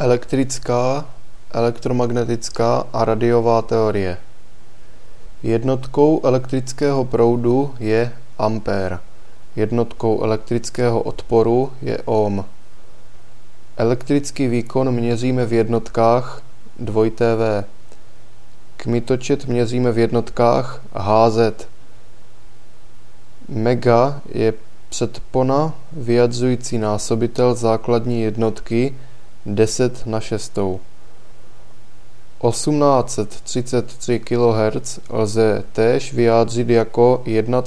Elektrická, elektromagnetická a radiová teorie. Jednotkou elektrického proudu je ampér. Jednotkou elektrického odporu je ohm. Elektrický výkon měříme v jednotkách 2V. Kmitočet měříme v jednotkách Hz. Mega je předpona vyjadřující násobitel základní jednotky 10⁶. 1833 kHz lze též vyjádřit jako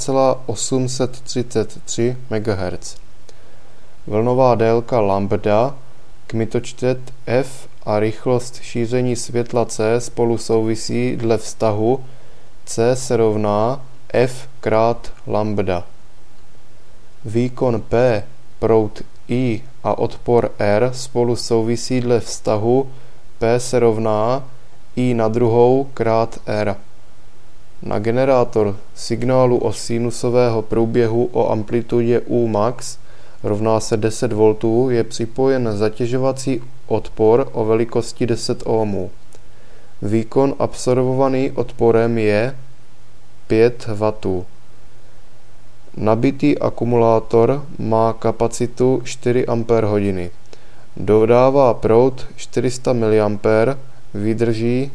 1,833 MHz. Vlnová délka lambda, kmitočet f a rychlost šíření světla c spolu souvisí dle vztahu c se rovná f krát lambda. Výkon P, proud I a odpor R spolu souvisí dle vztahu P se rovná I na druhou krát R. Na generátor signálu o sinusového průběhu o amplitudě U max rovná se 10 V je připojen zatěžovací odpor o velikosti 10 ohmů. Výkon absorbovaný odporem je 5 W. Nabitý akumulátor má kapacitu 4 Ah. Dodává proud 400 mA, vydrží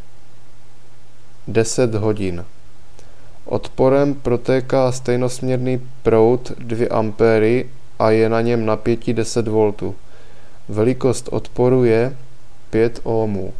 10 hodin. Odporem protéká stejnosměrný proud 2 A a je na něm napětí 10 V. Velikost odporu je 5 ohmů.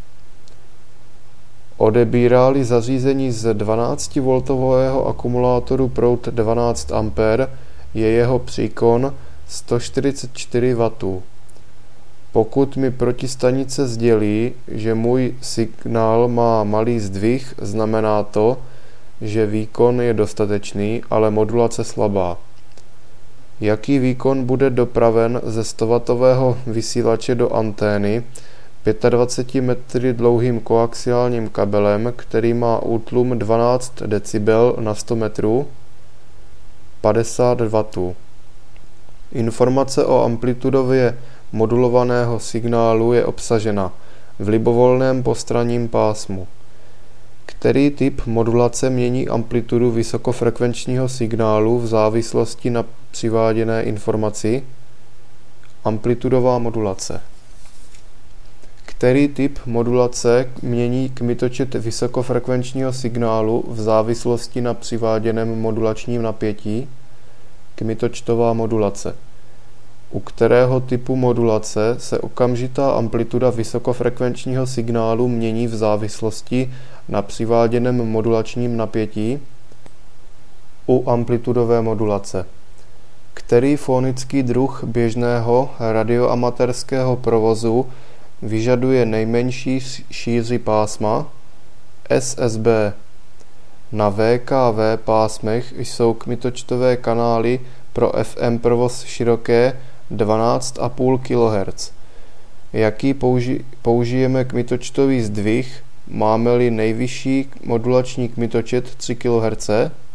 Odebírá-li zařízení z 12V akumulátoru proud 12 A, je jeho příkon 144 W. Pokud mi protistanice sdělí, že můj signál má malý zdvih, znamená to, že výkon je dostatečný, ale modulace slabá. Jaký výkon bude dopraven ze 100W vysílače do antény 25 metry dlouhým koaxiálním kabelem, který má útlum 12 decibel na 100 metrů? 50 W. Informace o amplitudově modulovaného signálu je obsažena v libovolném postranním pásmu. Který typ modulace mění amplitudu vysokofrekvenčního signálu v závislosti na přiváděné informaci? Amplitudová modulace. Který typ modulace mění kmitočet vysokofrekvenčního signálu v závislosti na přiváděném modulačním napětí? Kmitočtová modulace. U kterého typu modulace se okamžitá amplituda vysokofrekvenčního signálu mění v závislosti na přiváděném modulačním napětí? U amplitudové modulace. Který fonický druh běžného radioamatérského provozu vyžaduje nejmenší šíři pásma? SSB. Na VKV pásmech jsou kmitočtové kanály pro FM provoz široké 12,5 kHz. Jaký použijeme kmitočtový zdvih, máme-li nejvyšší modulační kmitočet 3 kHz?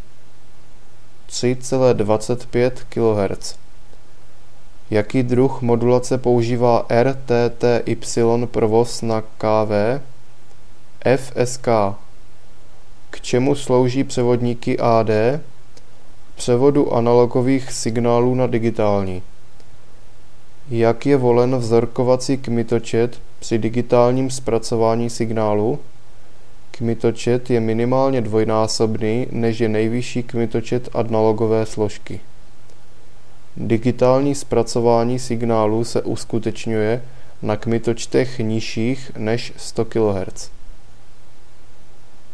3,25 kHz. Jaký druh modulace používá RTTY provoz na KV? FSK. K čemu slouží převodníky AD? Převodu analogových signálů na digitální. Jak je volen vzorkovací kmitočet při digitálním zpracování signálu? Kmitočet je minimálně dvojnásobný, než je nejvyšší kmitočet analogové složky. Digitální zpracování signálu se uskutečňuje na kmitočtech nižších než 100 kHz.